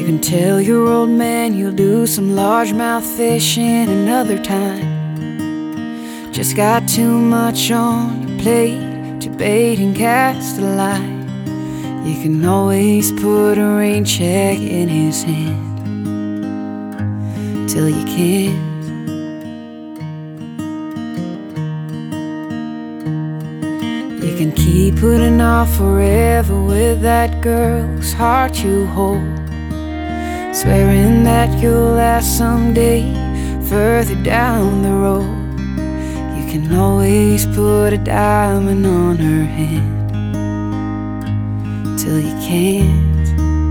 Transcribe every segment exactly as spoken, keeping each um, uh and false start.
can tell your old man you'll do some largemouth fishing another time. Just got too much on your plate to bait and cast a line. You can always put a rain check in his hand till you can't. You can keep putting off forever with that girl's heart you hold, swearing that you'll last someday further down the road. You can always put a diamond on her hand till you can't.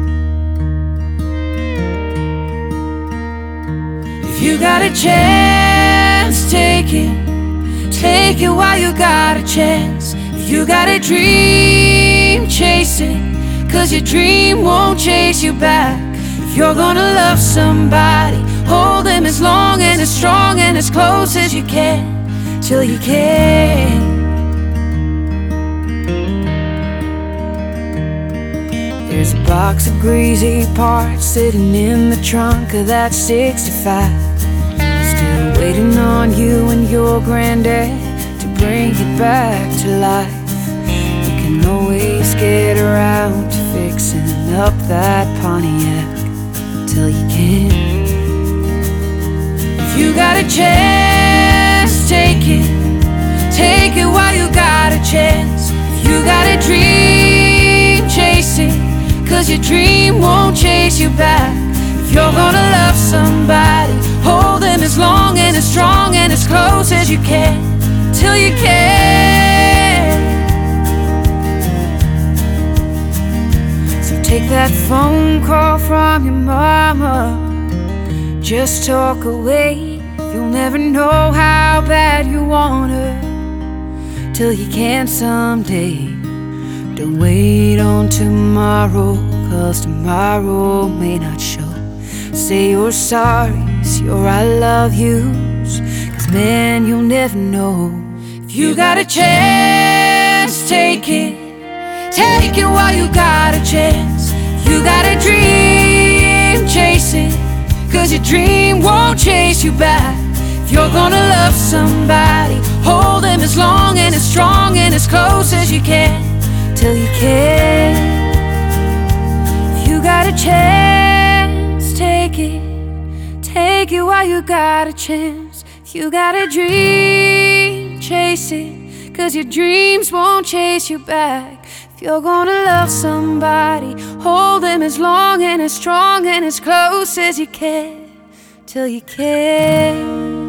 If you got a chance, take it. Take it while you got a chance. If you got a dream, chase it, 'cause your dream won't chase you back. If you're gonna love somebody, hold them as long and as strong and as close as you can, till you can. There's a box of greasy parts sitting in the trunk of that sixty-five, still waiting on you and your granddad to bring it back to life. You can always get around to fixing up that Pontiac till you can. If you got a chance, take it. Take it while you got a chance. If you got a dream, chase it, 'cause your dream won't chase you back. If you're gonna love somebody, hold them as long and as strong and as close as you can, till you can. So take that phone call from your mama, just talk away. You'll never know how bad you want her till you can someday. Don't wait on tomorrow, 'cause tomorrow may not show. Say your sorries, your I love yous, 'cause man, you'll never know. If you got a chance, take it. Take it while you got a chance. If you got a dream, chase it, 'cause your dream won't chase you back. If you're gonna love somebody, hold them as long and as strong and as close as you can, till you can. If you got a chance, take it. Take it while you got a chance. If you got a dream, chase it, 'cause your dreams won't chase you back. If you're gonna love somebody, hold them as long and as strong and as close as you can, till you can.